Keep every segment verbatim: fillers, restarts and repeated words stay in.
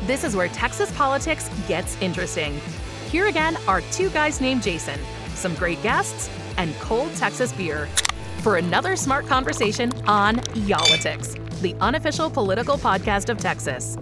This is where Texas politics gets interesting. Here again are two guys named Jason, some great guests, and cold Texas beer for another smart conversation on Y'all-itics, the unofficial political podcast of Texas.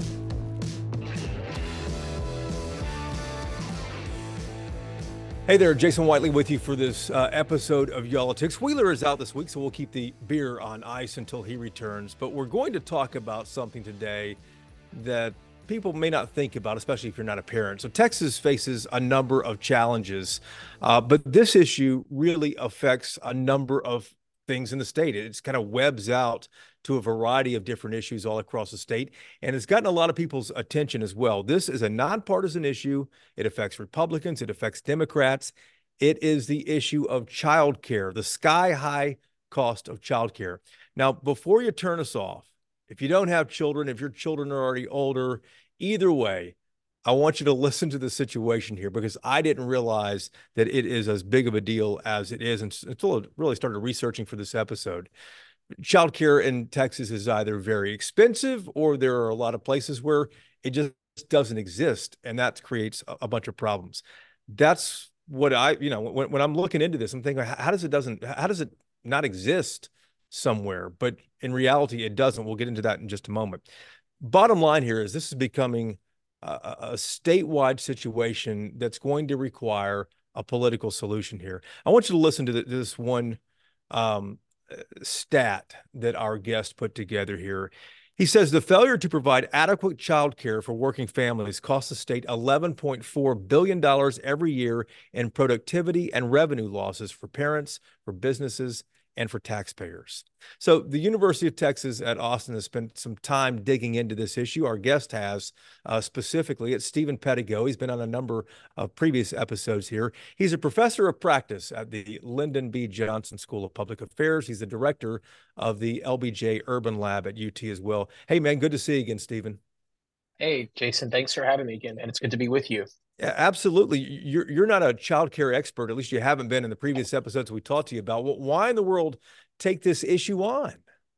Hey there, Jason Whiteley with you for this uh, episode of Y'all-itics. Wheeler is out this week, so we'll keep the beer on ice until he returns. But we're going to talk about something today that people may not think about, especially if you're not a parent. So Texas faces a number of challenges, uh, but this issue really affects a number of things in the state. It's kind of webs out to a variety of different issues all across the state, and it's gotten a lot of people's attention as well. This is a nonpartisan issue. It affects Republicans. It affects Democrats. It is the issue of childcare, the sky-high cost of childcare. Now, before you turn us off, if you don't have children, if your children are already older, either way, I want you to listen to the situation here, because I didn't realize that it is as big of a deal as it is until I really started researching for this episode. Childcare in Texas is either very expensive, or there are a lot of places where it just doesn't exist, and that creates a, a bunch of problems. That's what I, you know, when, when I'm looking into this, I'm thinking, how does it doesn't, how does it not exist somewhere? But in reality, it doesn't. We'll get into that in just a moment. Bottom line here is this is becoming a, a statewide situation that's going to require a political solution here. I want you to listen to the, this one um, stat that our guest put together here. He says the failure to provide adequate child care for working families costs the state eleven point four billion dollars every year in productivity and revenue losses for parents, for businesses, and for taxpayers. So the University of Texas at Austin has spent some time digging into this issue. Our guest has uh, specifically. It's Stephen Pettigo. He's been on a number of previous episodes here. He's a professor of practice at the Lyndon B. Johnson School of Public Affairs. He's the director of the L B J Urban Lab at U T as well. Hey, man, good to see you again, Stephen. Hey, Jason, thanks for having me again, and it's good to be with you. Yeah, absolutely. You're you're not a child care expert. At least you haven't been in the previous episodes we talked to you about. Why in the world take this issue on?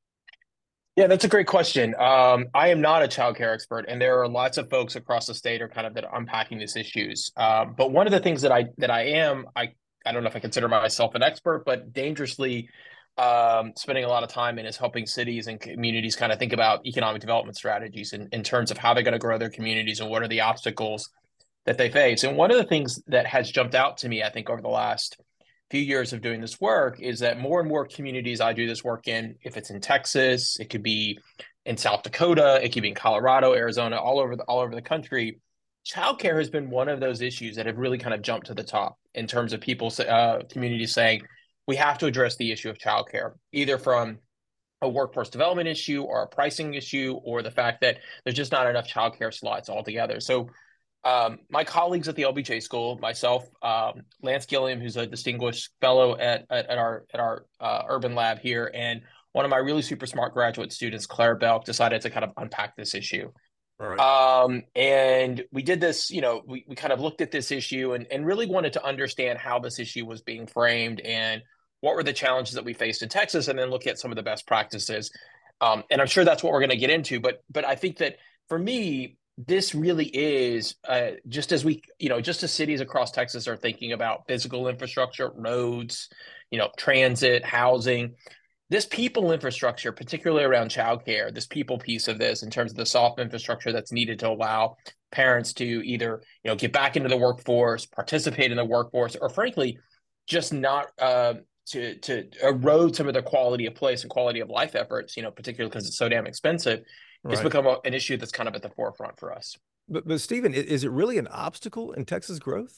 Yeah, that's a great question. Um, I am not a child care expert, and there are lots of folks across the state are kind of that are unpacking these issues. Um, but one of the things that I that I am, I I don't know if I consider myself an expert, but dangerously um, spending a lot of time in is helping cities and communities kind of think about economic development strategies in, in terms of how they're going to grow their communities and what are the obstacles that they face. And one of the things that has jumped out to me, I think, over the last few years of doing this work is that more and more communities I do this work in, if it's in Texas, it could be in South Dakota, it could be in Colorado, Arizona, all over the, all over the country, childcare has been one of those issues that have really kind of jumped to the top in terms of people, uh, communities saying, we have to address the issue of childcare, either from a workforce development issue or a pricing issue, or the fact that there's just not enough childcare slots altogether. So Um, my colleagues at the L B J School, myself, um, Lance Gilliam, who's a distinguished fellow at, at, at our at our uh, urban lab here, and one of my really super smart graduate students, Claire Belk, decided to kind of unpack this issue. All right. Um, and we did this, you know, we, we kind of looked at this issue and, and really wanted to understand how this issue was being framed and what were the challenges that we faced in Texas, and then look at some of the best practices. Um, and I'm sure that's what we're going to get into. But but I think that for me, this really is uh, just as we, you know, just as cities across Texas are thinking about physical infrastructure, roads, you know, transit, housing, this people infrastructure, particularly around childcare, this people piece of this in terms of the soft infrastructure that's needed to allow parents to either, you know, get back into the workforce, participate in the workforce, or frankly, just not uh, to to erode some of the quality of place and quality of life efforts, you know, particularly because it's so damn expensive. Right. It's become a, an issue that's kind of at the forefront for us. But, but Stephen, is it really an obstacle in Texas growth?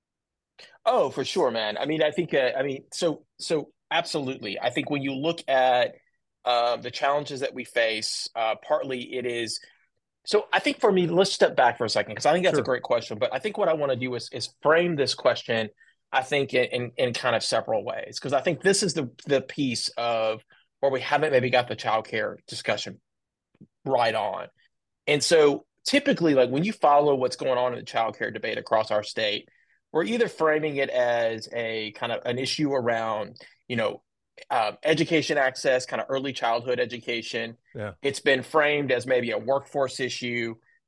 Oh, for sure, man. I mean, I think, uh, I mean, so, so absolutely. I think when you look at uh, the challenges that we face, uh, partly it is, so I think for me, let's step back for a second, because I think that's sure. a great question. But I think what I want to do is, is frame this question, I think, in, in, in kind of several ways, because I think this is the, the piece of where we haven't maybe got the childcare discussion right on. And so typically, like when you follow what's going on in the childcare debate across our state, we're either framing it as a kind of an issue around, you know, uh, education access, kind of early childhood education. Yeah. It's been framed as maybe a workforce issue.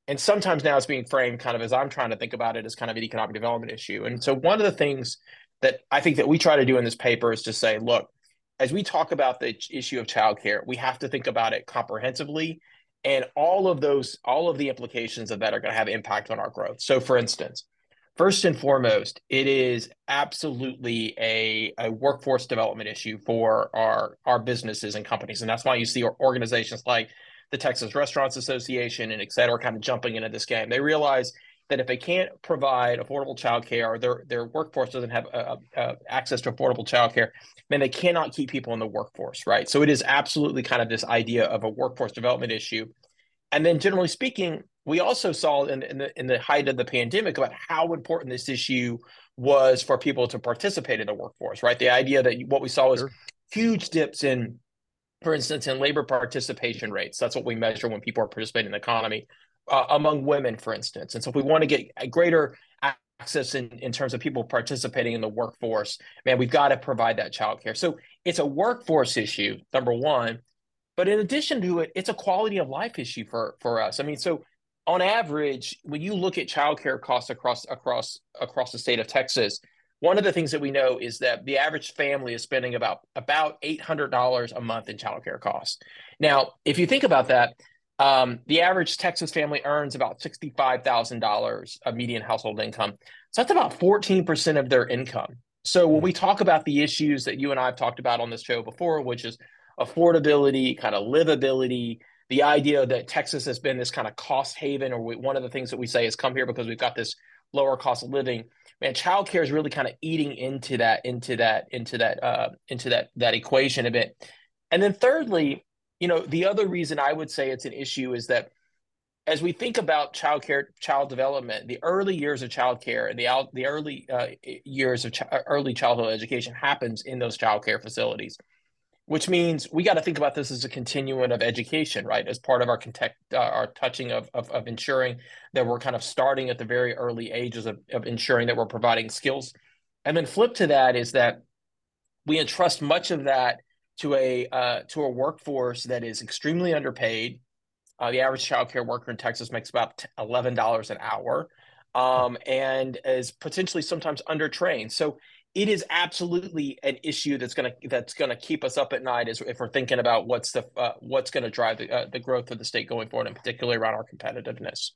And sometimes now it's being framed kind of as I'm trying to think about it as kind of an economic development issue. And so one of the things that I think that we try to do in this paper is to say, look, as we talk about the issue of childcare, we have to think about it comprehensively, and all of those, all of the implications of that are going to have impact on our growth. So for instance, first and foremost, it is absolutely a, a workforce development issue for our, our businesses and companies. And that's why you see organizations like the Texas Restaurants Association and et cetera kind of jumping into this game. They realize that if they can't provide affordable childcare, or their, their workforce doesn't have uh, uh, access to affordable childcare, man, they cannot keep people in the workforce, right? So it is absolutely kind of this idea of a workforce development issue. And then generally speaking, we also saw in, in, the, in the height of the pandemic about how important this issue was for people to participate in the workforce, right? The idea that what we saw was sure. huge dips in, for instance, in labor participation rates. That's what we measure when people are participating in the economy, uh, among women, for instance. And so if we want to get a greater access in, in terms of people participating in the workforce, man, we've got to provide that childcare. So it's a workforce issue, number one. But in addition to it, it's a quality of life issue for, for us. I mean, so on average, when you look at childcare costs across across across the state of Texas, one of the things that we know is that the average family is spending about about eight hundred dollars a month in childcare costs. Now, if you think about that, um, the average Texas family earns about sixty-five thousand dollars of median household income. So that's about fourteen percent of their income. So when we talk about the issues that you and I have talked about on this show before, which is affordability, kind of livability, the idea that Texas has been this kind of cost haven, or we, one of the things that we say is come here because we've got this lower cost of living. Man, childcare is really kind of eating into that, into that, into that, uh, into that that equation a bit. And then thirdly, you know, the other reason I would say it's an issue is that as we think about childcare, child development, the early years of childcare and the out, the early uh, years of ch- early childhood education happens in those childcare facilities, which means we got to think about this as a continuum of education, right? As part of our context, uh, our touching of, of of ensuring that we're kind of starting at the very early ages of, of ensuring that we're providing skills. And then flip to that is that we entrust much of that to a uh, to a workforce that is extremely underpaid. Uh, the average childcare worker in Texas makes about eleven dollars an hour, um, and is potentially sometimes undertrained. So it is absolutely an issue that's going to that's going to keep us up at night, as if we're thinking about what's the uh, what's going to drive the uh, the growth of the state going forward, and particularly around our competitiveness.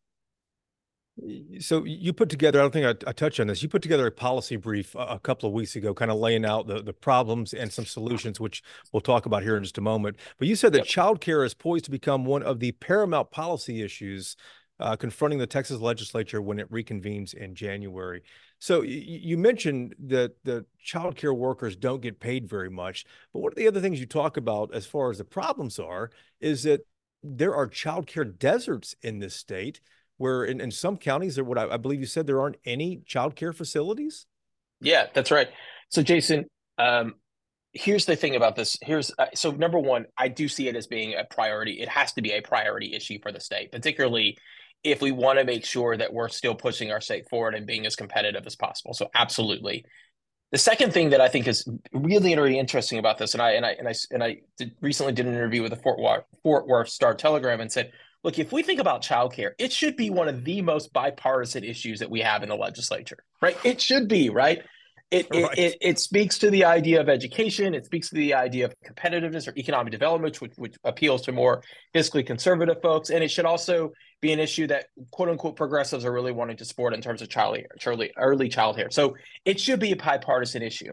So you put together, I don't think I, I touched on this, you put together a policy brief a, a couple of weeks ago, kind of laying out the, the problems and some solutions, which we'll talk about here in just a moment. But you said that yep. childcare is poised to become one of the paramount policy issues uh, confronting the Texas legislature when it reconvenes in January. So you mentioned that the childcare workers don't get paid very much, but one of the other things you talk about as far as the problems are, is that there are childcare deserts in this state, where in, in some counties, there, what I, I believe you said, there aren't any childcare facilities? Yeah, that's right. So Jason, um, here's the thing about this. Here's uh, so number one, I do see it as being a priority. It has to be a priority issue for the state, particularly if we want to make sure that we're still pushing our state forward and being as competitive as possible. So absolutely. The second thing that I think is really, really interesting about this, and I and I and I and I did, recently did an interview with the Fort Worth, Fort Worth Star-Telegram and said, look, if we think about childcare, it should be one of the most bipartisan issues that we have in the legislature, right? It should be, right? It, right. It, it, it speaks to the idea of education. It speaks to the idea of competitiveness or economic development, which, which appeals to more fiscally conservative folks. And it should also be an issue that quote unquote progressives are really wanting to support in terms of child, early, early childcare. So it should be a bipartisan issue.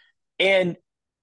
And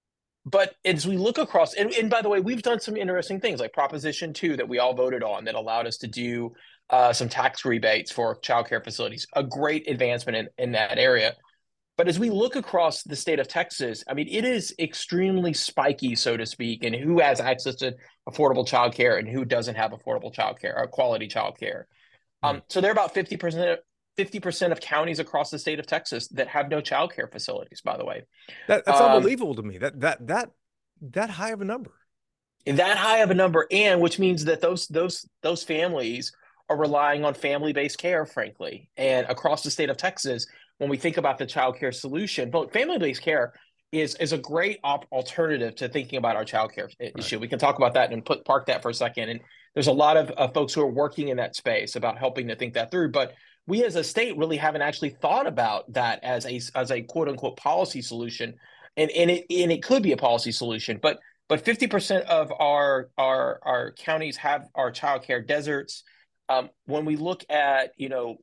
But as we look across, and, and by the way, we've done some interesting things like Proposition two that we all voted on that allowed us to do uh, some tax rebates for childcare facilities, a great advancement in, in that area. But as we look across the state of Texas, I mean, it is extremely spiky, so to speak, in who has access to affordable childcare and who doesn't have affordable childcare or quality childcare. Mm-hmm. Um, so there are about fifty percent fifty percent of counties across the state of Texas that have no childcare facilities, by the way. That, that's um, unbelievable to me. That that that that high of a number. That high of a number, and which means that those those those families are relying on family-based care, frankly. And across the state of Texas, when we think about the childcare solution, but family-based care is is a great op- alternative to thinking about our childcare Right. issue. We can talk about that and put park that for a second. And there's a lot of uh, folks who are working in that space about helping to think that through. But we as a state really haven't actually thought about that as a as a quote unquote policy solution. And and it and it could be a policy solution, but but fifty percent of our our our counties have our childcare deserts. Um, when we look at, you know,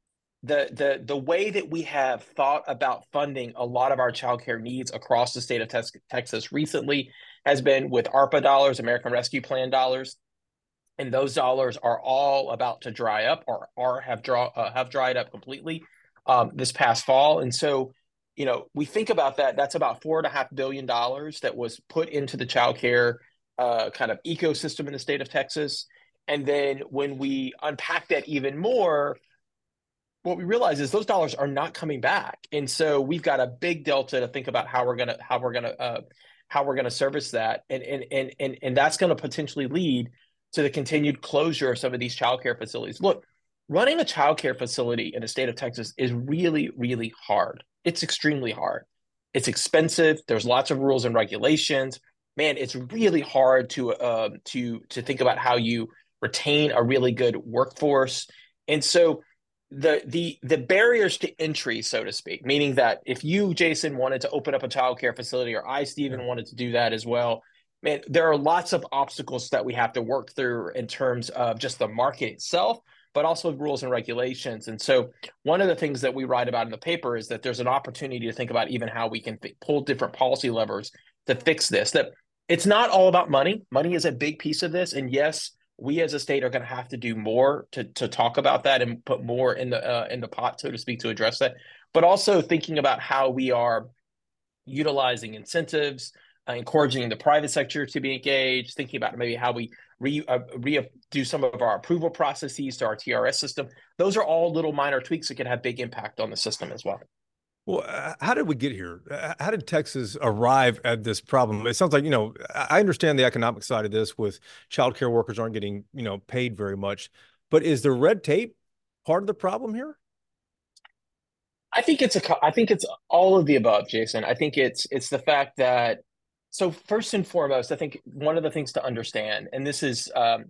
the the the way that we have thought about funding a lot of our childcare needs across the state of Tex- Texas recently has been with ARPA dollars, American Rescue Plan dollars, and those dollars are all about to dry up or are have draw uh, have dried up completely um, this past fall. And so, you know, we think about that. That's about four and a half billion dollars that was put into the childcare uh, kind of ecosystem in the state of Texas. And then when we unpack that even more, what we realize is those dollars are not coming back, and so we've got a big delta to think about how we're gonna how we're gonna uh, how we're gonna service that, and and and and and that's going to potentially lead to the continued closure of some of these childcare facilities. Look, running a childcare facility in the state of Texas is really, really hard. It's extremely hard. It's expensive. There's lots of rules and regulations. Man, it's really hard to uh, to to think about how you retain a really good workforce, and so. The the the barriers to entry, so to speak, meaning that if you, Jason, wanted to open up a childcare facility, or I, Stephen, yeah. wanted to do that as well, man, there are lots of obstacles that we have to work through in terms of just the market itself, but also rules and regulations. And so one of the things that we write about in the paper is that there's an opportunity to think about even how we can th- pull different policy levers to fix this, that it's not all about money. Money is a big piece of this. And yes, we as a state are going to have to do more to to talk about that and put more in the uh, in the pot, so to speak, to address that. But also thinking about how we are utilizing incentives, uh, encouraging the private sector to be engaged, thinking about maybe how we re, uh, re do some of our approval processes to our T R S system. Those are all little minor tweaks that could have big impact on the system as well. Well, uh, how did we get here? How did Texas arrive at this problem? It sounds like, you know, I understand the economic side of this with childcare workers aren't getting, you know, paid very much, but is the red tape part of the problem here? I think it's a, I think it's all of the above, Jason. I think it's, it's the fact that, so first and foremost, I think one of the things to understand, and this is, um,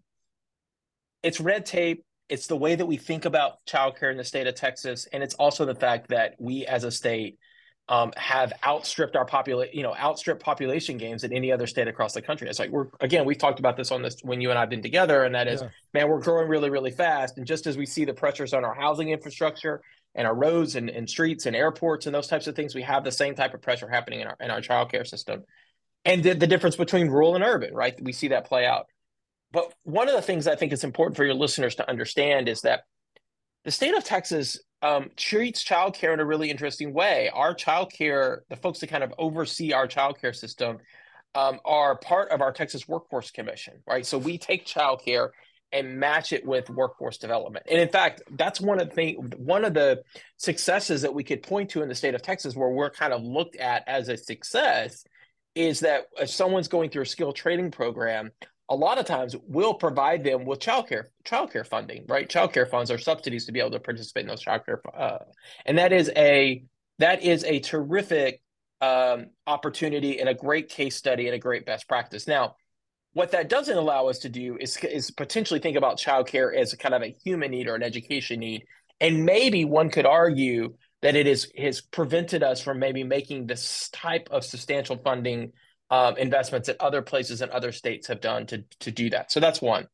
it's red tape. It's the way that we think about childcare in the state of Texas, and it's also the fact that we, as a state, um, have outstripped our population, you know, outstripped population gains in any other state across the country. It's like we're again, we've talked about this on this when you and I've been together, and that is, yeah. man, we're growing really, really fast. And just as we see the pressures on our housing infrastructure and our roads and, and streets and airports and those types of things, we have the same type of pressure happening in our in our childcare system. And the, the difference between rural and urban, right? We see that play out. But one of the things I think is important for your listeners to understand is that the state of Texas um, treats childcare in a really interesting way. Our childcare, the folks that kind of oversee our childcare system, um, are part of our Texas Workforce Commission, right? So we take childcare and match it with workforce development. And in fact, that's one of the thing, one of the successes that we could point to in the state of Texas, where we're kind of looked at as a success, is that if someone's going through a skill training program, a lot of times we'll provide them with childcare childcare funding, right? Childcare funds or subsidies to be able to participate in those childcare, uh, and that is a that is a terrific um, opportunity and a great case study and a great best practice. Now, what that doesn't allow us to do is is potentially think about childcare as a kind of a human need or an education need, and maybe one could argue that it is has prevented us from maybe making this type of substantial funding Um, investments that other places and other states have done to, to do that. So that's one.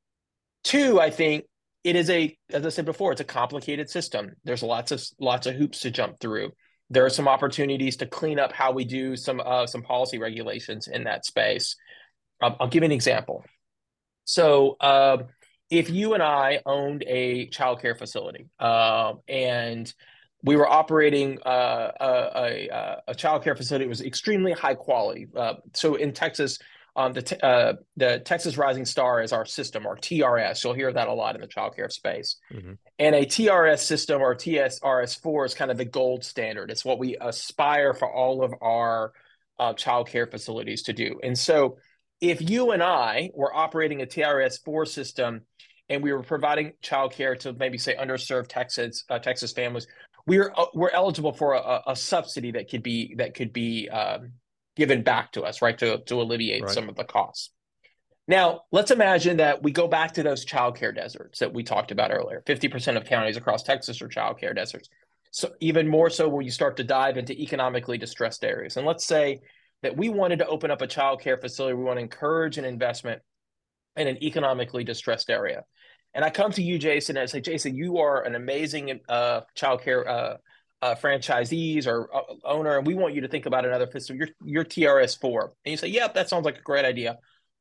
Two, I think it is a, as I said before, it's a complicated system. There's lots of lots of hoops to jump through. There are some opportunities to clean up how we do some uh, some policy regulations in that space. Um, I'll give you an example. So uh, if you and I owned a childcare facility uh, and we were operating uh, a, a, a child care facility. It was extremely high quality. Uh, so in Texas, um, the, te- uh, the Texas Rising Star is our system, or T R S. You'll hear that a lot in the child care space. Mm-hmm. And a T R S system, or T S R S four, is kind of the gold standard. It's what we aspire for all of our uh, child care facilities to do. And so if you and I were operating a T R S four system and we were providing child care to maybe say underserved Texas, uh, Texas families, we're uh, we're eligible for a, a subsidy that could be that could be um, given back to us, right, to to alleviate Right. some of the costs. Now, let's imagine that we go back to those childcare deserts that we talked about earlier. fifty percent of counties across Texas are childcare deserts. So even more so when you start to dive into economically distressed areas. And let's say that we wanted to open up a childcare facility. We want to encourage an investment in an economically distressed area. And I come to you, Jason, and I say, Jason, you are an amazing uh, childcare uh, uh, franchisees or uh, owner, and we want you to think about another facility. You're, you're T R S four. And you say, yep, that sounds like a great idea.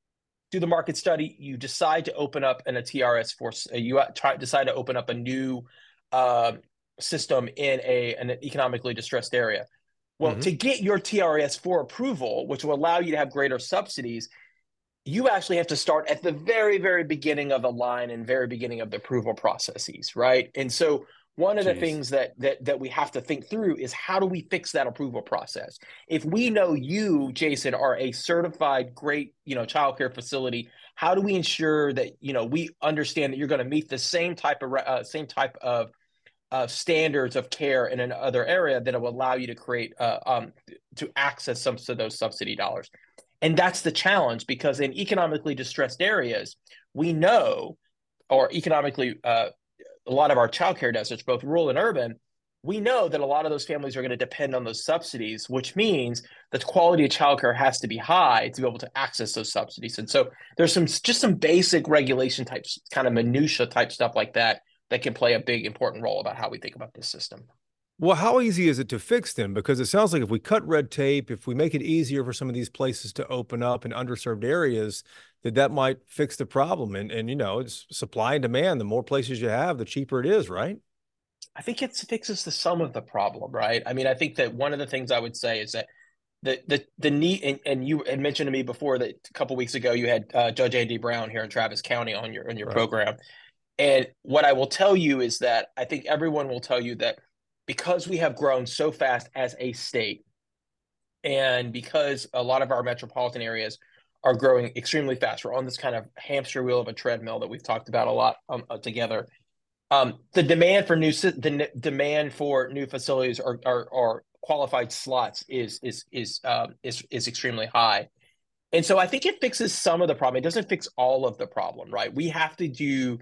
Do the market study. You decide to open up in a T R S four. You try, decide to open up a new uh, system in a an economically distressed area. Well, mm-hmm. to get your T R S four approval, which will allow you to have greater subsidies, you actually have to start at the very, very beginning of the line and very beginning of the approval processes, right? And so one of Jeez. the things that, that that we have to think through is how do we fix that approval process? If we know you, Jason, are a certified great, you know, childcare facility, how do we ensure that, you know, we understand that you're going to meet the same type of uh, same type of uh, standards of care in another area that will allow you to create uh, um, to access some of those subsidy dollars? And that's the challenge, because in economically distressed areas, we know, or economically, uh, a lot of our childcare deserts, both rural and urban, we know that a lot of those families are going to depend on those subsidies, which means that the quality of childcare has to be high to be able to access those subsidies. And so there's some just some basic regulation types, kind of minutia type stuff like that, that can play a big important role about how we think about this system. Well, how easy is it to fix them? Because it sounds like if we cut red tape, if we make it easier for some of these places to open up in underserved areas, that that might fix the problem. And, and you know, it's supply and demand. The more places you have, the cheaper it is, right? I think it fixes the sum of the problem, right? I mean, I think that one of the things I would say is that the the the need, and, and you had mentioned to me before that a couple of weeks ago you had uh, Judge Andy Brown here in Travis County on your on your right. program. And what I will tell you is that I think everyone will tell you that because we have grown so fast as a state, and because a lot of our metropolitan areas are growing extremely fast, we're on this kind of hamster wheel of a treadmill that we've talked about a lot um, uh, together. Um, the demand for new the demand for new facilities or, or, or qualified slots is is is um, is is extremely high, and so I think it fixes some of the problem. It doesn't fix all of the problem, right? We have to do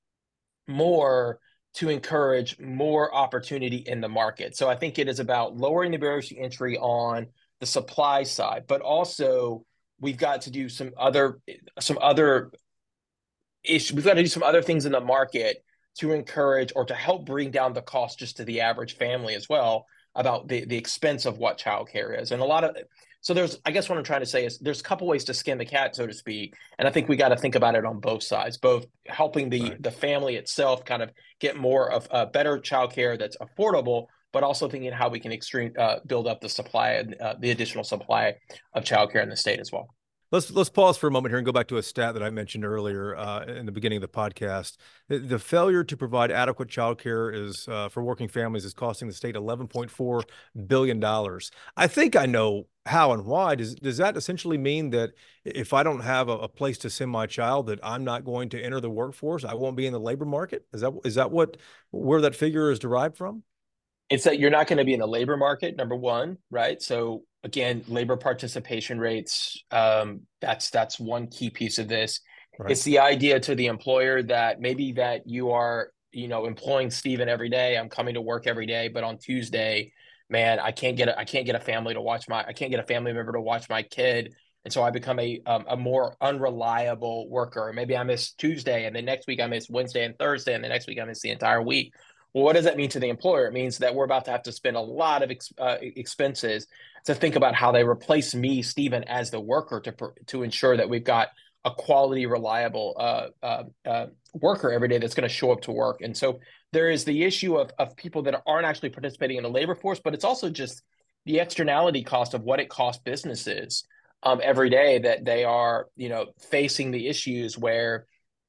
more to encourage more opportunity in the market. So I think it is about lowering the barriers to entry on the supply side, but also we've got to do some other some other issues. We've got to do some other things in the market to encourage or to help bring down the cost just to the average family as well, about the, the expense of what childcare is. And a lot of, so there's, I guess what I'm trying to say is there's a couple ways to skin the cat, so to speak. And I think we got to think about it on both sides, both helping the, right. the family itself kind of get more of a uh, better childcare that's affordable, but also thinking how we can extreme uh, build up the supply and uh, the additional supply of childcare in the state as well. Let's let's pause for a moment here and go back to a stat that I mentioned earlier uh, in the beginning of the podcast. The, the failure to provide adequate child care is uh, for working families is costing the state eleven point four billion dollars. I think I know how and why. Does does that essentially mean that if I don't have a, a place to send my child, that I'm not going to enter the workforce? I won't be in the labor market? Is that is that what where that figure is derived from? It's that you're not going to be in the labor market, number one, right? So again, labor participation rates, um, that's that's one key piece of this. Right. It's the idea to the employer that maybe that you are, you know, employing Steven every day. I'm coming to work every day, but on Tuesday, man, I can't get a, I can't get a family to watch my, I can't get a family member to watch my kid. And so I become a um, a more unreliable worker. Maybe I miss Tuesday, and the next week I miss Wednesday and Thursday, and the next week I miss the entire week. Well, what does that mean to the employer? It means that we're about to have to spend a lot of ex, uh, expenses to think about how they replace me, Steven, as the worker to to ensure that we've got a quality, reliable uh, uh, uh, worker every day that's going to show up to work. And so there is the issue of, of people that aren't actually participating in the labor force, but it's also just the externality cost of what it costs businesses um, every day that they are, you know, facing the issues where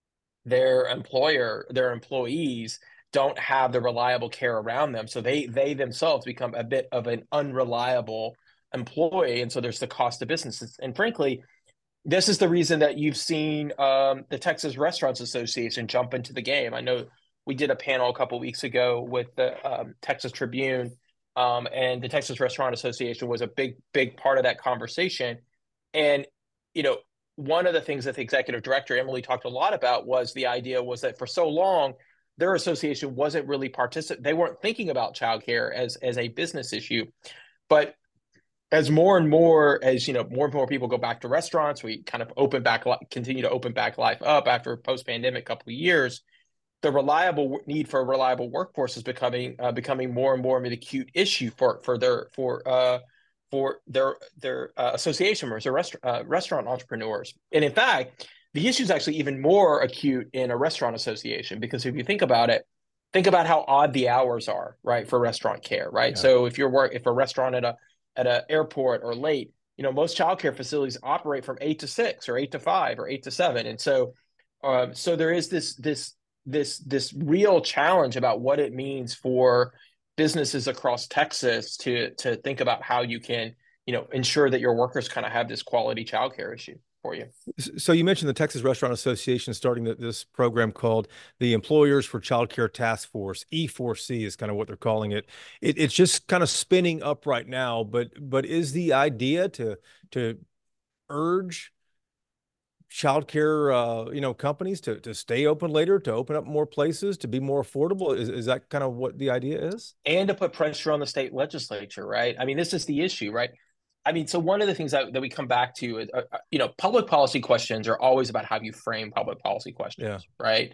their employer, their employees don't have the reliable care around them. So they they themselves become a bit of an unreliable employee. And so there's the cost of businesses. And frankly, this is the reason that you've seen um, the Texas Restaurants Association jump into the game. I know we did a panel a couple of weeks ago with the um, Texas Tribune, um, and the Texas Restaurant Association was a big, big part of that conversation. And, you know, one of the things that the executive director, Emily, talked a lot about was the idea was that for so long, their association wasn't really particip- they weren't thinking about childcare as, as a business issue. But as more and more, as you know, more and more people go back to restaurants, we kind of open back, continue to open back life up after a post-pandemic couple of years. The reliable need for a reliable workforce is becoming uh, becoming more and more of an acute issue for for their for uh, for their their uh, association members or restaurant uh, restaurant entrepreneurs. And in fact, the issue is actually even more acute in a restaurant association, because if you think about it, think about how odd the hours are, right, for restaurant care, right? Yeah. So if you're work if a restaurant at a at an airport or late, you know, most childcare facilities operate from eight to six or eight to five or eight to seven. And so, um, so there is this, this, this, this real challenge about what it means for businesses across Texas to, to think about how you can, you know, ensure that your workers kind of have this quality childcare issue for you. So you mentioned the Texas Restaurant Association starting this program called the Employers for Childcare Task Force. E four C is kind of what they're calling it. it. It's just kind of spinning up right now, but but is the idea to to urge childcare uh, you know companies to to stay open later, to open up more places, to be more affordable? Is is that kind of what the idea is? And to put pressure on the state legislature, right? I mean, this is the issue, right? I mean, so one of the things that, that we come back to is, uh, you know, public policy questions are always about how you frame public policy questions, yeah. right?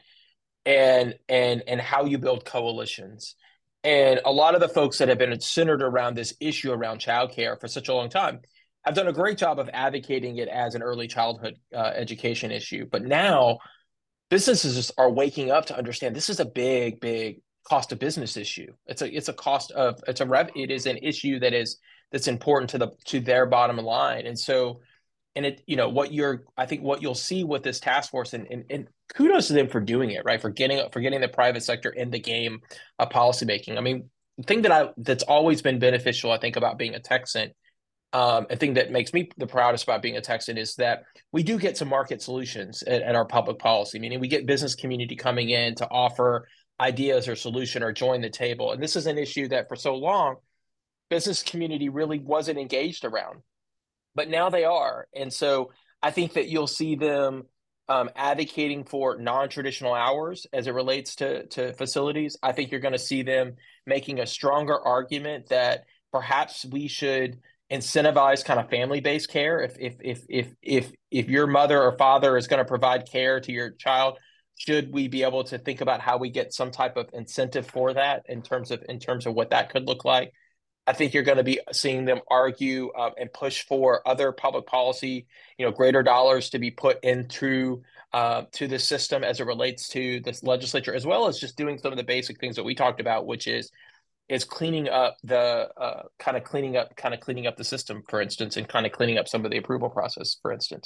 And and and how you build coalitions. And a lot of the folks that have been centered around this issue around childcare for such a long time have done a great job of advocating it as an early childhood uh, education issue. But now businesses just are waking up to understand this is a big, big cost of business issue. It's a it's a cost of it's a rev. It is an issue that is. That's important to the to their bottom line. And so, and it, you know, what you're, I think what you'll see with this task force, and, and, and kudos to them for doing it, right? For getting, for getting the private sector in the game of policymaking. I mean, the thing that I, that's always been beneficial, I think, about being a Texan, um, a thing that makes me the proudest about being a Texan is that we do get some market solutions at, at our public policy, meaning we get business community coming in to offer ideas or solution or join the table. And this is an issue that for so long, business community really wasn't engaged around, but now they are. And so I think that you'll see them um, advocating for non-traditional hours as it relates to, to facilities. I think you're going to see them making a stronger argument that perhaps we should incentivize kind of family-based care. If, if, if, if, if, if your mother or father is going to provide care to your child, should we be able to think about how we get some type of incentive for that in terms of, in terms of what that could look like? I think you're going to be seeing them argue uh, and push for other public policy, you know, greater dollars to be put into uh, to the system as it relates to this legislature, as well as just doing some of the basic things that we talked about, which is is cleaning up the uh, kind of cleaning up, kind of cleaning up the system, for instance, and kind of cleaning up some of the approval process, for instance.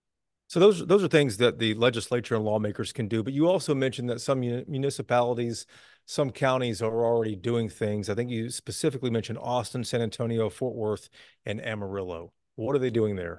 So those those are things that the legislature and lawmakers can do. But you also mentioned that some municipalities, some counties are already doing things. I think you specifically mentioned Austin, San Antonio, Fort Worth, and Amarillo. What are they doing there?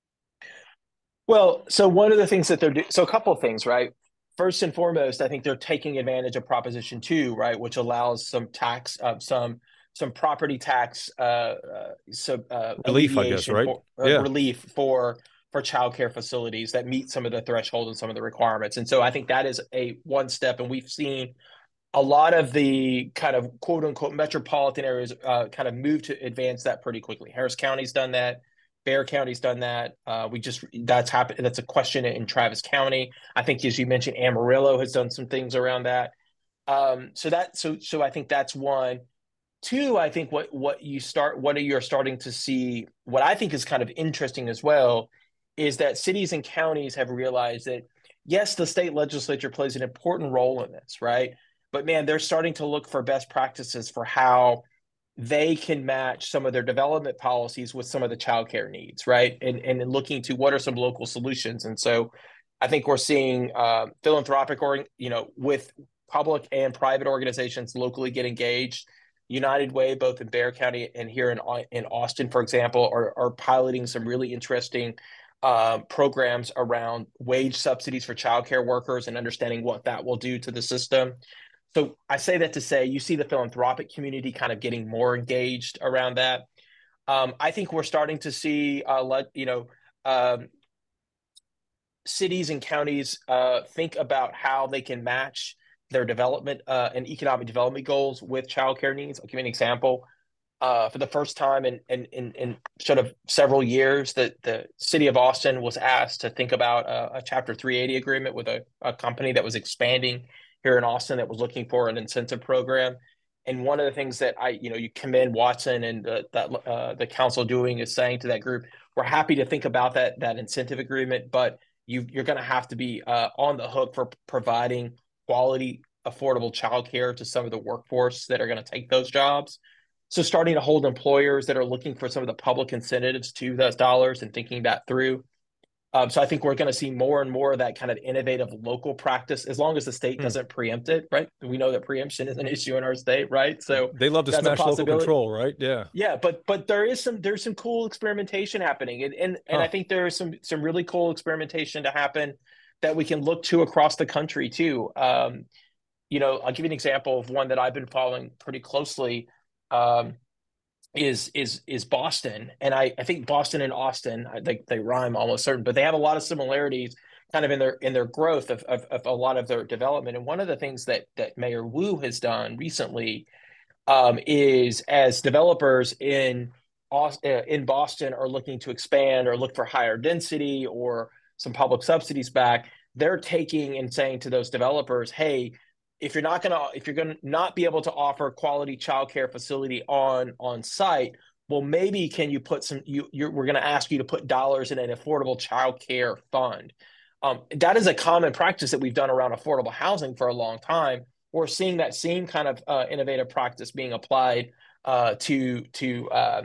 Well, so one of the things that they're doing, so a couple of things, right? First and foremost, I think they're taking advantage of Proposition two, right, which allows some tax, uh, some some property tax, uh, uh, so uh, relief, I guess, right? For, uh, yeah. Relief for. for childcare facilities that meet some of the threshold and some of the requirements. And so I think that is a one step. And we've seen a lot of the kind of quote unquote metropolitan areas uh, kind of move to advance that pretty quickly. Harris County's done that. Bexar County's done that. Uh, we just, that's happened. That's a question in Travis County. I think, as you mentioned, Amarillo has done some things around that. Um, so that, so, so I think that's one. Two, I think what, what you start, what you're starting to see, what I think is kind of interesting as well, is that cities and counties have realized that, yes, the state legislature plays an important role in this, right? But man, they're starting to look for best practices for how they can match some of their development policies with some of the childcare needs, right? And, and looking to what are some local solutions. And so I think we're seeing uh, philanthropic, or, you know, with public and private organizations locally get engaged. United Way, both in Bexar County and here in, in Austin, for example, are, are piloting some really interesting Uh, programs around wage subsidies for childcare workers and understanding what that will do to the system. so I say that to say you see the philanthropic community kind of getting more engaged around that. Um, I think we're starting to see, uh, let, you know, um, cities and counties uh, think about how they can match their development uh, and economic development goals with childcare needs. I'll give you an example. Uh, for the first time in, in, in, in sort of several years, that the city of Austin was asked to think about a, a Chapter three eighty agreement with a, a company that was expanding here in Austin that was looking for an incentive program. And one of the things that I, you know, you commend Watson and the, that uh, the council doing is saying to that group, we're happy to think about that that incentive agreement, but you, you're going to have to be uh, on the hook for providing quality, affordable childcare to some of the workforce that are going to take those jobs. So starting to hold employers that are looking for some of the public incentives to those dollars and thinking that through. Um, so I think we're going to see more and more of that kind of innovative local practice, as long as the state Hmm. doesn't preempt it, right? We know that preemption is an issue in our state, right? So They love to that's a smash local possibility. control, right? Yeah. Yeah, but but there is some there's some cool experimentation happening, and and, and I Huh. think there is some some really cool experimentation to happen that we can look to across the country too. Um, you know, I'll give you an example of one that I've been following pretty closely. Um, is is is Boston, and I, I think Boston and Austin, I think they rhyme almost certain, but they have a lot of similarities kind of in their in their growth of, of, of a lot of their development. And one of the things that that Mayor Wu has done recently um, is, as developers in Austin, in Boston are looking to expand or look for higher density or some public subsidies back, they're taking and saying to those developers, hey, if you're not going to if you're going to not be able to offer quality childcare facility on on site, well, maybe can you put some you you're, we're going to ask you to put dollars in an affordable childcare fund. Um, that is a common practice that we've done around affordable housing for a long time. We're seeing that same kind of uh, innovative practice being applied uh, to to uh,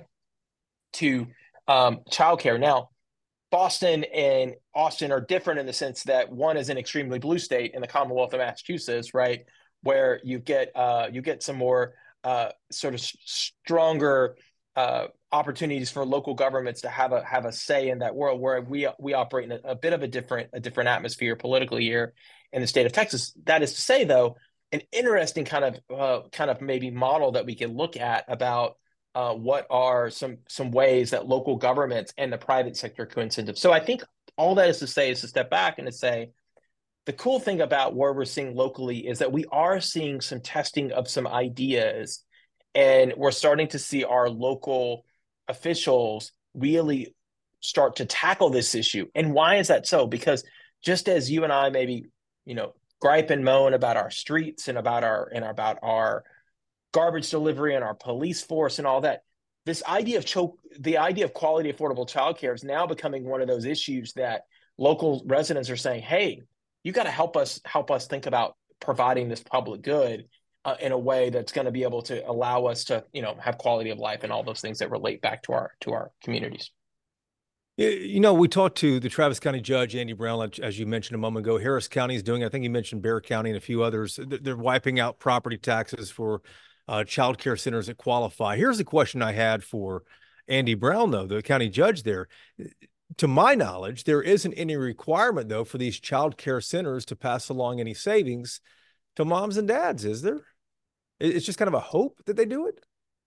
to um, childcare. Now, Boston and Austin are different in the sense that one is an extremely blue state in the Commonwealth of Massachusetts, right, where you get uh, you get some more uh, sort of stronger uh, opportunities for local governments to have a have a say in that world. Where we we operate in a, a bit of a different a different atmosphere politically here in the state of Texas. That is to say, though, an interesting kind of uh, kind of maybe model that we can look at about uh, what are some some ways that local governments and the private sector could incentive. So I think all that is to say is to step back and to say the cool thing about where we're seeing locally is that we are seeing some testing of some ideas, and we're starting to see our local officials really start to tackle this issue. And why is that so? Because just as you and I maybe, you know, gripe and moan about our streets and about our and about our garbage delivery and our police force and all that, this idea of choke, the idea of quality, affordable childcare is now becoming one of those issues that local residents are saying, "Hey, you got to help us help us think about providing this public good uh, in a way that's going to be able to allow us to, you know, have quality of life and all those things that relate back to our to our communities." You know, we talked to the Travis County Judge, Andy Brown, as you mentioned a moment ago. Harris County is doing, I think you mentioned Bexar County and a few others. They're wiping out property taxes for uh, child care centers that qualify. Here's the question I had for Andy Brown, though, the county judge there. To my knowledge, there isn't any requirement, though, for these child care centers to pass along any savings to moms and dads, is there? It's just kind of a hope that they do it?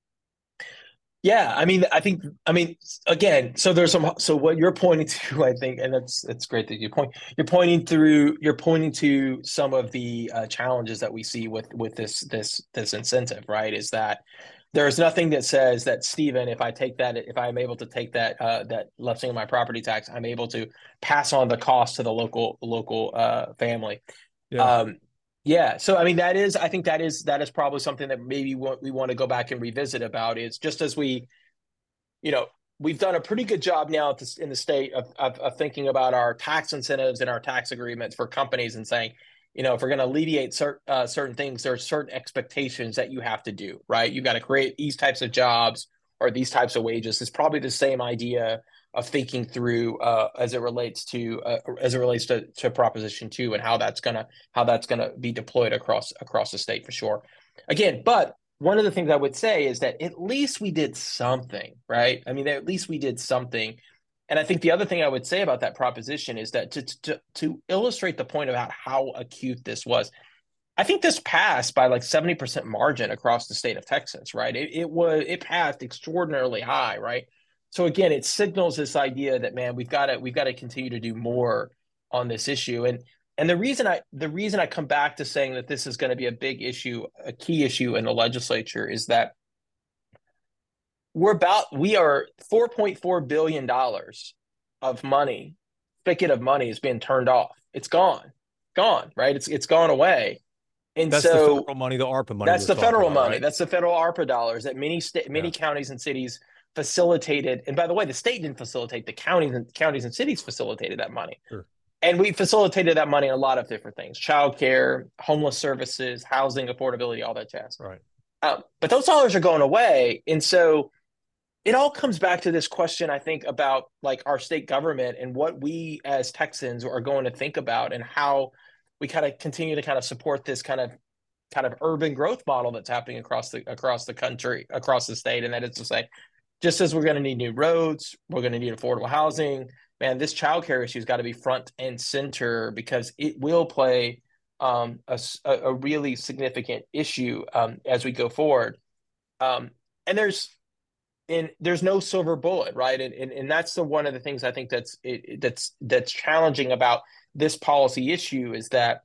Yeah, I mean, I think, I mean, again, so there's some, so what you're pointing to, I think, and that's, it's great that you point, you're pointing through, you're pointing to some of the uh, challenges that we see with, with this, this, this incentive, right? Is that there's nothing that says that, Stephen, if I take that, if I'm able to take that, uh, that lessening of my property tax, I'm able to pass on the cost to the local, local uh, family. Yeah. Um, Yeah. So, I mean, that is, I think that is, that is probably something that maybe what we want to go back and revisit about is just as we, you know, we've done a pretty good job now in the state of, of, of thinking about our tax incentives and our tax agreements for companies and saying, you know, if we're going to alleviate cert, uh, certain things, there are certain expectations that you have to do, right? You got to create these types of jobs or these types of wages. It's probably the same idea of thinking through uh, as it relates to uh, as it relates to, to Proposition Two and how that's gonna how that's gonna be deployed across across the state for sure. Again, but one of the things I would say is that at least we did something, right? I mean, at least we did something. And I think the other thing I would say about that proposition is that to to to illustrate the point about how acute this was, I think this passed by like seventy percent margin across the state of Texas, right? It, it was, it passed extraordinarily high, right? So again, it signals this idea that, man, we've got to, we've got to continue to do more on this issue. And, and the reason I, the reason I come back to saying that this is going to be a big issue, a key issue in the legislature, is that we're about, we are four point four billion dollars of money, spigot of money is being turned off. It's gone, gone, right? It's, it's gone away. And that's so the federal money, the ARPA money. That's the federal about, money. Right? That's the federal ARPA dollars that many state, many yeah. counties and cities facilitated. And by the way, the state didn't facilitate, the counties and counties and cities facilitated that money. Sure. And we facilitated that money in a lot of different things: childcare, homeless services, housing affordability, all that jazz. Right. Um, but those dollars are going away. And so it all comes back to this question, I think, about like our state government and what we as Texans are going to think about, and how we kind of continue to kind of support this kind of kind of urban growth model that's happening across the across the country, across the state. And that is to say, just as we're going to need new roads, we're going to need affordable housing. Man, this childcare issue has got to be front and center, because it will play um, a, a really significant issue um, as we go forward. Um, and there's and there's no silver bullet, right? And and, and that's the one of the things I think that's it, that's that's challenging about this policy issue, is that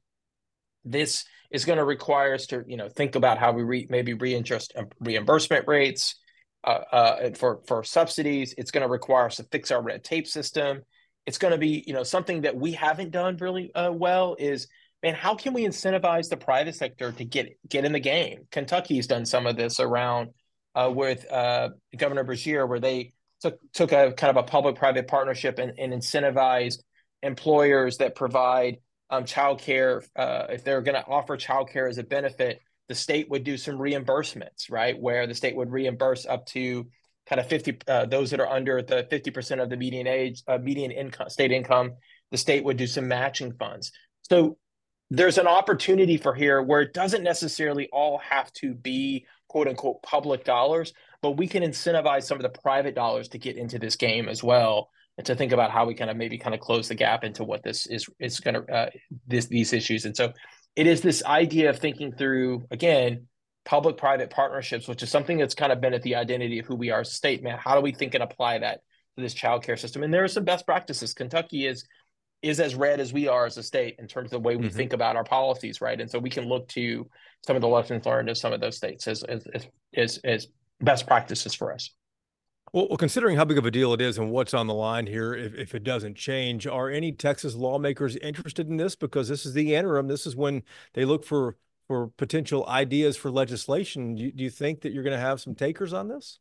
this is going to require us to, you know, think about how we re, maybe readjust reimbursement rates uh, uh, for for subsidies. It's going to require us to fix our red tape system. It's going to be, you know, something that we haven't done really uh, well is, man, how can we incentivize the private sector to get get in the game? Kentucky's done some of this around uh, with uh, Governor Beshear, where they took took a kind of a public-private partnership and, and incentivized employers that provide um, childcare. Uh, if they're going to offer childcare as a benefit, the state would do some reimbursements, right? Where the state would reimburse up to kind of fifty, uh, those that are under the fifty percent of the median age, uh, median income, state income, the state would do some matching funds. So there's an opportunity for here where it doesn't necessarily all have to be quote unquote public dollars, but we can incentivize some of the private dollars to get into this game as well, and to think about how we kind of maybe kind of close the gap into what this is is going to uh, this these issues. And so it is this idea of thinking through, again, public-private partnerships, which is something that's kind of been at the identity of who we are as a state. Man, how do we think and apply that to this childcare system? And there are some best practices. Kentucky is is as red as we are as a state in terms of the way we mm-hmm. think about our policies, right? And so we can look to some of the lessons learned of some of those states as as as, as best practices for us. Well, well, considering how big of a deal it is and what's on the line here, if, if it doesn't change, are any Texas lawmakers interested in this? Because this is the interim. This is when they look for for potential ideas for legislation. Do you, do you think that you're going to have some takers on this?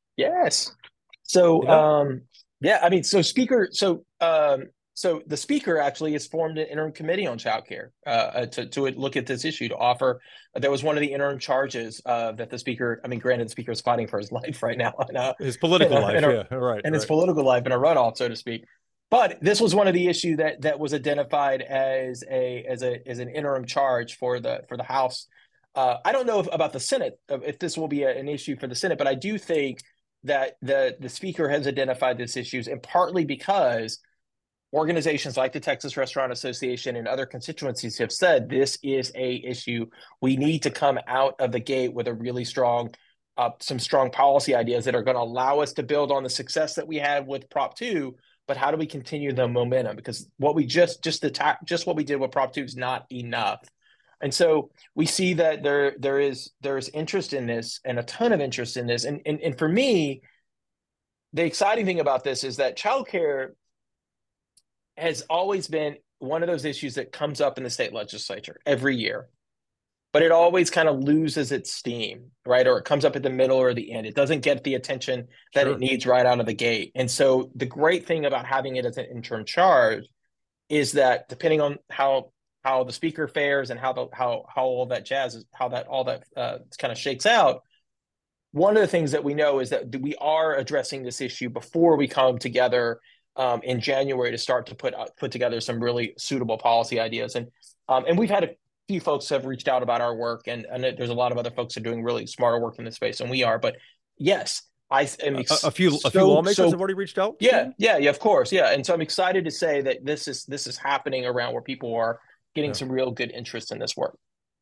Yes. So, yeah, um, yeah I mean, so speaker, so, um, so the speaker actually has formed an interim committee on childcare uh, to, to look at this issue, to offer. There was one of the interim charges uh, that the speaker, I mean, granted, the speaker is fighting for his life right now. And, uh, his political and, life, and, yeah, right. And right. his political life in a runoff, so to speak. But this was one of the issue that that was identified as a as a as an interim charge for the for the House. Uh, I don't know if, about the Senate, if this will be a, an issue for the Senate, but I do think that the the speaker has identified these issues, and partly because organizations like the Texas Restaurant Association and other constituencies have said this is a issue. We need to come out of the gate with a really strong, uh, some strong policy ideas that are going to allow us to build on the success that we had with Prop two. But how do we continue the momentum? Because what we just just the ta- just what we did with Prop two is not enough. And so we see that there there is there's interest in this, and a ton of interest in this. And and, and for me, the exciting thing about this is that childcare has always been one of those issues that comes up in the state legislature every year, but it always kind of loses its steam, right? Or it comes up at the middle or the end. It doesn't get the attention that sure. it needs right out of the gate. And so the great thing about having it as an interim charge is that depending on how how the speaker fares and how the how how all that jazz is, how that all that uh, kind of shakes out, one of the things that we know is that we are addressing this issue before we come together um, in January to start to put uh, put together some really suitable policy ideas. And um, and we've had a few folks have reached out about our work, and, and there's a lot of other folks that are doing really smarter work in this space than we are. But yes, I am ex- a, a few so, a few lawmakers so, have already reached out. Yeah, yeah, yeah, of course, yeah. And so I'm excited to say that this is this is happening around where people are getting yeah. some real good interest in this work.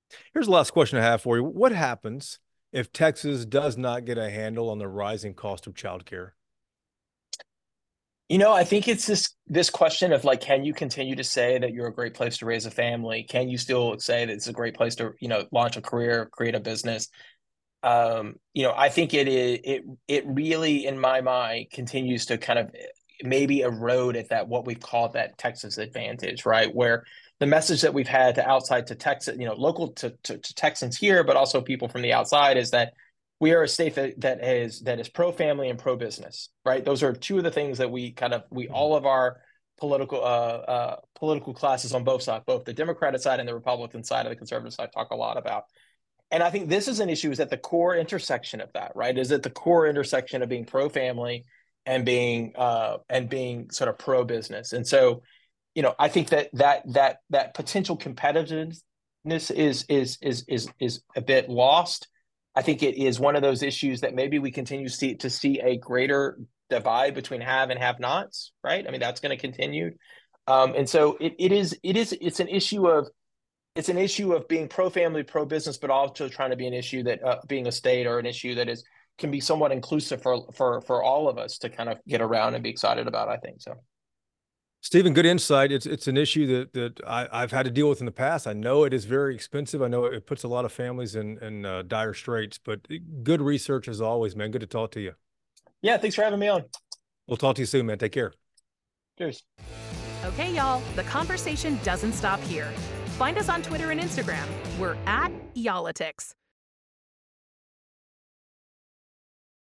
Here's the last question I have for you. What happens if Texas does not get a handle on the rising cost of childcare? You know, I think it's this this question of like, can you continue to say that you're a great place to raise a family? Can you still say that it's a great place to, you know, launch a career, create a business? Um, you know, I think it is it it really, in my mind, continues to kind of maybe erode at that what we've called that Texas advantage, right? Where the message that we've had to outside to Texas, you know, local to, to, to Texans here, but also people from the outside, is that we are a state that, that is that is pro-family and pro-business, right? Those are two of the things that we kind of we all of our political uh, uh, political classes on both sides, both the Democratic side and the Republican side of the conservative side, talk a lot about. And I think this is an issue is at the core intersection of that, right? Is at the core intersection of being pro-family and being uh, and being sort of pro-business. And so, you know, I think that that that that potential competitiveness is is is is is a bit lost. I think it is one of those issues that maybe we continue to see, to see a greater divide between have and have nots, right? I mean, that's going to continue. Um, and so it, it is, it is, it's an issue of, it's an issue of being pro-family, pro-business, but also trying to be an issue that uh, being a state or an issue that is, can be somewhat inclusive for, for, for all of us to kind of get around and be excited about, I think so. Stephen, good insight. It's it's an issue that that I, I've had to deal with in the past. I know it is very expensive. I know it puts a lot of families in in uh, dire straits. But good research as always, man. Good to talk to you. Yeah, thanks for having me on. We'll talk to you soon, man. Take care. Cheers. Okay, y'all. The conversation doesn't stop here. Find us on Twitter and Instagram. We're at Y'all-itics.